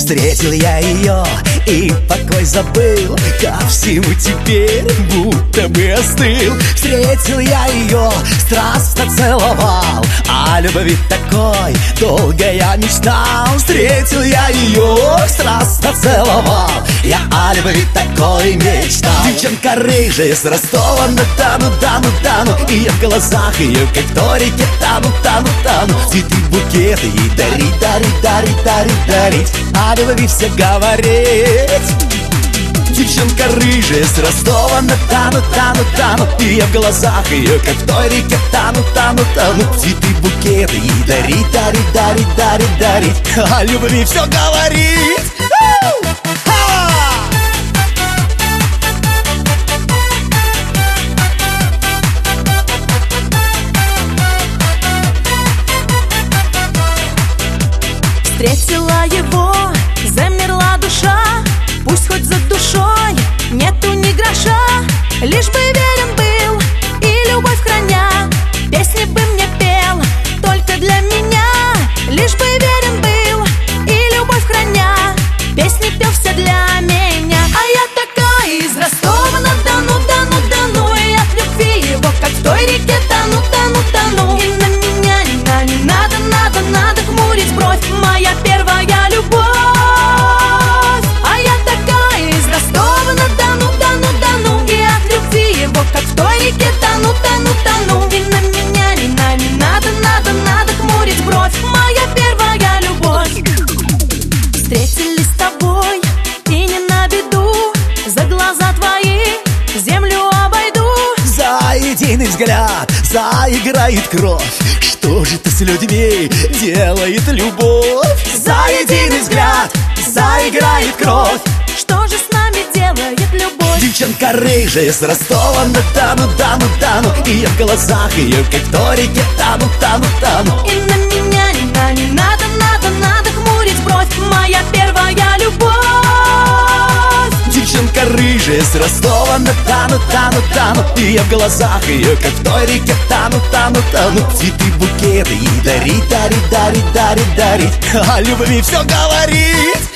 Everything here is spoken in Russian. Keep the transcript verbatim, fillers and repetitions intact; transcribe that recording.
Встретил я ее и покой забыл, ко всему теперь будто бы остыл. Встретил я ее, страстно целовал, о любви такой долго я мечтал. Встретил я ее, страстно целовал, я о любви такой мечтал. Девчонка рыжая с Ростова-на-Дону, Дону, Дону, и я в глазах ее, как в той реке, тану, тану, тану. Цветы, букеты ей дарить, дарить, дарить, дарить, дарить, о любви все говорить. Девчонка рыжая с Ростова-на-Дону, Дону, Дону, и я в глазах ее, как в той реке, тану, тану, тану. Цветы, букеты ей дарить, дарить, дарить, дарить, дарить, о любви все говорит. Встретила его, замерла душа, пусть хоть за душой нету ни гроша, лишь бы верен был и любовь храня, песни бы мне пел только для меня. Лишь бы верен был и любовь храня, песни пел все для меня. А я такая из Ростова-на-Дону, Дону, Дону, и от любви его, как в той реке, тону, тону, тону. И на меня не, на, не надо, надо, надо хмурить бровь, моя первая любовь. А я такая из Ростова-на-Дону, Дону, Дону, и от любви его, как в той реке, тону, тону, тону. И на меня не, на, не надо, надо, надо хмурить бровь, моя первая любовь. Встретились с тобой и не на беду, за глаза твои землю обойду. За единый взгляд заиграет кровь, что же ты с людьми делает любовь? За единый взгляд заиграет кровь, что же с нами делает любовь? Девчонка рыжая с Ростова-на-Дону, Дону, Дону, и я в глазах ее, как в той реке, тану, тану, тану. И на меня не, на, не надо, надо, надо хмурить бровь, моя первая любовь. Девчонка рыжая с Ростова-на-Дону, Дону, Дону, и я в глазах ее, как в той реке, тану, тану, тану. Цветы, букеты ей дарить, дарить, дарить, дарить, дарить, о любви все говорит.